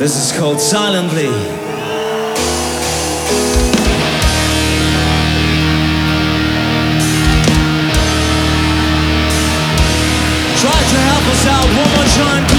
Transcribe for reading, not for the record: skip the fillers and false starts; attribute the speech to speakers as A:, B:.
A: This is called Silently. Try to help us out one more time.